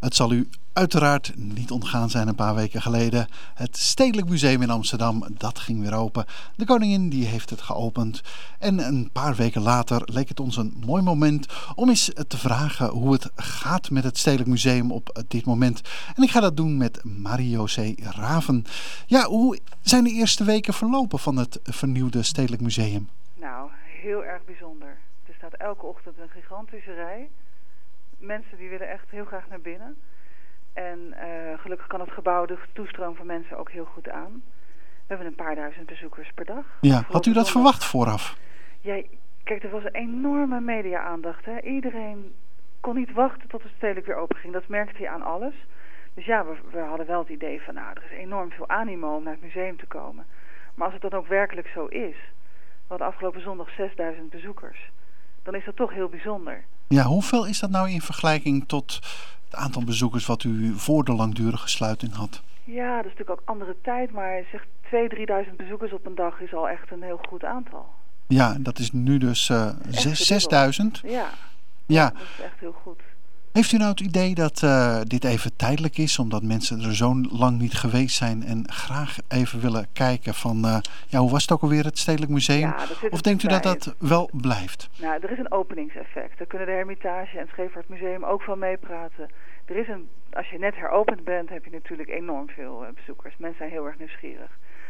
Het zal u uiteraard niet ontgaan zijn een paar weken geleden. Het Stedelijk Museum in Amsterdam, dat ging weer open. De koningin die heeft het geopend. En een paar weken later leek het ons een mooi moment om eens te vragen hoe het gaat met het Stedelijk Museum op dit moment. En ik ga dat doen met Marie-José Raven. Ja, hoe zijn de eerste weken verlopen van het vernieuwde Stedelijk Museum? Nou, heel erg bijzonder. Er staat elke ochtend een gigantische rij. Mensen die willen echt heel graag naar binnen. En gelukkig kan het gebouw de toestroom van mensen ook heel goed aan. We hebben een paar duizend bezoekers per dag. Ja, had u dat verwacht vooraf? Ja, kijk, er was een enorme media-aandacht. Hè? Iedereen kon niet wachten tot het stedelijk weer open ging. Dat merkte je aan alles. Dus ja, we hadden wel het idee van, nou, er is enorm veel animo om naar het museum te komen. Maar als het dan ook werkelijk zo is, we hadden afgelopen zondag 6000 bezoekers, dan is dat toch heel bijzonder. Ja, hoeveel is dat nou in vergelijking tot het aantal bezoekers wat u voor de langdurige sluiting had? Ja, dat is natuurlijk ook andere tijd, maar zeg 2.000-3.000 bezoekers op een dag is al echt een heel goed aantal. Ja, dat is nu dus 6.000. Ja, dat is echt heel goed. Heeft u nou het idee dat dit even tijdelijk is, omdat mensen er zo lang niet geweest zijn en graag even willen kijken van, hoe was het ook alweer, het Stedelijk Museum? Ja, of denkt u dat dat wel blijft? Nou, er is een openingseffect. Daar kunnen de Hermitage en het Scheepvaartmuseum ook van meepraten. Als je net heropend bent, heb je natuurlijk enorm veel bezoekers. Mensen zijn heel erg nieuwsgierig.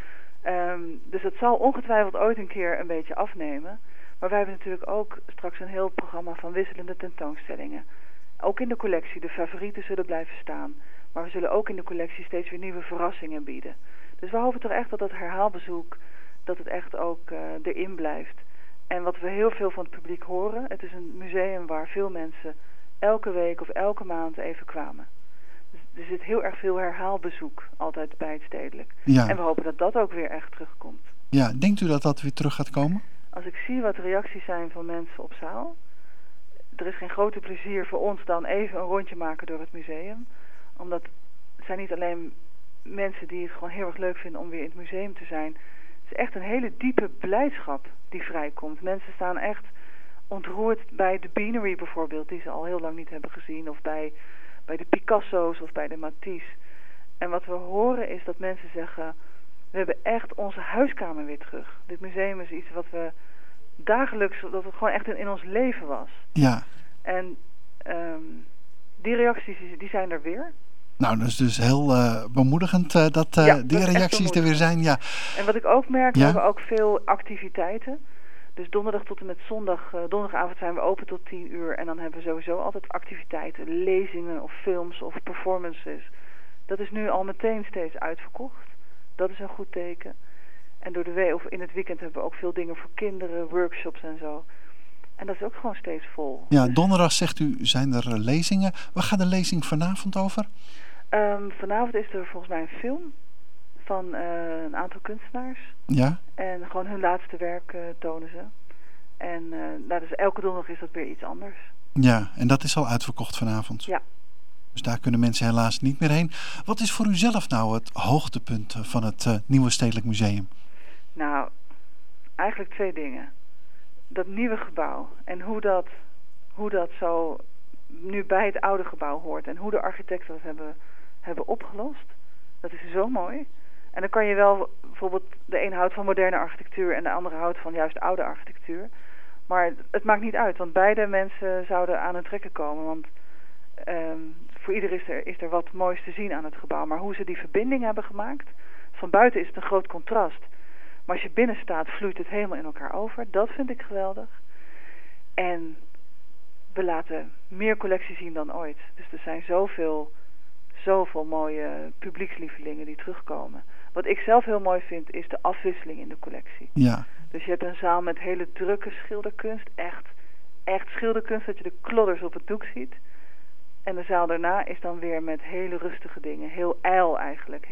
Dus het zal ongetwijfeld ooit een keer een beetje afnemen. Maar wij hebben natuurlijk ook straks een heel programma van wisselende tentoonstellingen. Ook in de collectie, de favorieten zullen blijven staan. Maar we zullen ook in de collectie steeds weer nieuwe verrassingen bieden. Dus we hopen toch echt dat dat herhaalbezoek, dat het echt ook erin blijft. En wat we heel veel van het publiek horen, het is een museum waar veel mensen elke week of elke maand even kwamen. Dus er zit heel erg veel herhaalbezoek altijd bij het stedelijk. Ja. En we hopen dat dat ook weer echt terugkomt. Ja, denkt u dat dat weer terug gaat komen? Als ik zie wat de reacties zijn van mensen op zaal, er is geen groter plezier voor ons dan even een rondje maken door het museum. Omdat het zijn niet alleen mensen die het gewoon heel erg leuk vinden om weer in het museum te zijn. Het is echt een hele diepe blijdschap die vrijkomt. Mensen staan echt ontroerd bij de Beanery bijvoorbeeld, die ze al heel lang niet hebben gezien. Of bij de Picasso's of bij de Matisse. En wat we horen is dat mensen zeggen, we hebben echt onze huiskamer weer terug. Dit museum is iets wat we dagelijks, dat het gewoon echt in ons leven was. Ja. En die reacties, die zijn er weer. Nou, dat is dus heel bemoedigend dat die reacties er weer zijn. Ja. En wat ik ook merk, we hebben ook veel activiteiten. Dus donderdag tot en met zondag, donderdagavond zijn we open tot 10 uur. En dan hebben we sowieso altijd activiteiten, lezingen of films of performances. Dat is nu al meteen steeds uitverkocht. Dat is een goed teken. En door de week of in het weekend hebben we ook veel dingen voor kinderen, workshops en zo. En dat is ook gewoon steeds vol. Ja, donderdag zegt u, zijn er lezingen. Waar gaat de lezing vanavond over? Vanavond is er volgens mij een film van een aantal kunstenaars. Ja. En gewoon hun laatste werk tonen ze. En dus elke donderdag is dat weer iets anders. Ja, en dat is al uitverkocht vanavond. Ja. Dus daar kunnen mensen helaas niet meer heen. Wat is voor u zelf nou het hoogtepunt van het nieuwe Stedelijk Museum? Nou, eigenlijk 2 dingen. Dat nieuwe gebouw en hoe dat zo nu bij het oude gebouw hoort. En hoe de architecten dat hebben opgelost. Dat is zo mooi. En dan kan je wel, bijvoorbeeld de een houdt van moderne architectuur en de andere houdt van juist oude architectuur. Maar het maakt niet uit, want beide mensen zouden aan het trekken komen. Want voor ieder is er wat moois te zien aan het gebouw. Maar hoe ze die verbinding hebben gemaakt, van buiten is het een groot contrast. Maar als je binnen staat, vloeit het helemaal in elkaar over. Dat vind ik geweldig. En we laten meer collectie zien dan ooit. Dus er zijn zoveel mooie publiekslievelingen die terugkomen. Wat ik zelf heel mooi vind, is de afwisseling in de collectie. Ja. Dus je hebt een zaal met hele drukke schilderkunst. Echt schilderkunst, dat je de klodders op het doek ziet. En de zaal daarna is dan weer met hele rustige dingen. Heel ijl eigenlijk.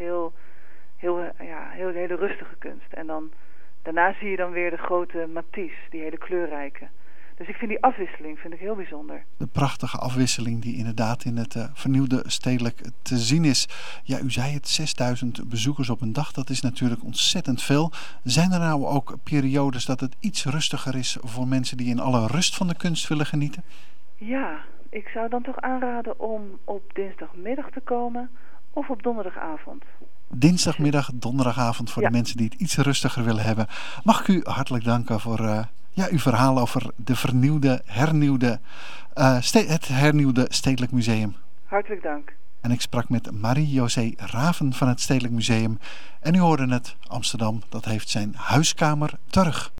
Hele rustige kunst. En dan daarna zie je dan weer de grote Matisse, die hele kleurrijke. Dus ik vind die afwisseling heel bijzonder. De prachtige afwisseling die inderdaad in het vernieuwde Stedelijk te zien is. Ja, u zei het, 6000 bezoekers op een dag. Dat is natuurlijk ontzettend veel. Zijn er nou ook periodes dat het iets rustiger is voor mensen die in alle rust van de kunst willen genieten? Ja, Ik zou dan toch aanraden om op dinsdagmiddag te komen of op donderdagavond. Dinsdagmiddag, donderdagavond voor de mensen die het iets rustiger willen hebben. Mag ik u hartelijk danken voor uw verhaal over de het hernieuwde Stedelijk Museum. Hartelijk dank. En ik sprak met Marie-José Raven van het Stedelijk Museum. En u hoorde het, Amsterdam, dat heeft zijn huiskamer terug.